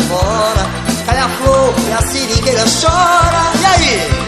fora. Cai a flor e a seringueira chora. E aí?